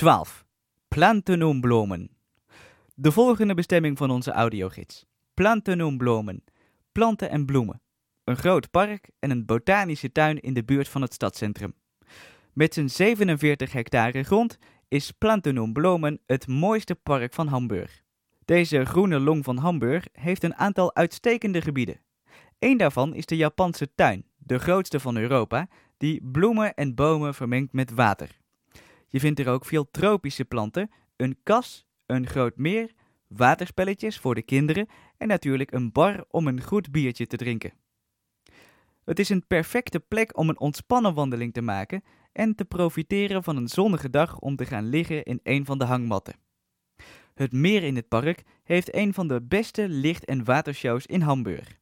12. Planten und Blumen. De volgende bestemming van onze audiogids. Planten und Blumen. Planten en bloemen. Een groot park en een botanische tuin in de buurt van het stadscentrum. Met zijn 47 hectare grond is Planten und Blumen het mooiste park van Hamburg. Deze groene long van Hamburg heeft een aantal uitstekende gebieden. Eén daarvan is de Japanse tuin, de grootste van Europa, die bloemen en bomen vermengt met water. Je vindt er ook veel tropische planten, een kas, een groot meer, waterspelletjes voor de kinderen en natuurlijk een bar om een goed biertje te drinken. Het is een perfecte plek om een ontspannen wandeling te maken en te profiteren van een zonnige dag om te gaan liggen in een van de hangmatten. Het meer in het park heeft een van de beste licht- en watershows in Hamburg.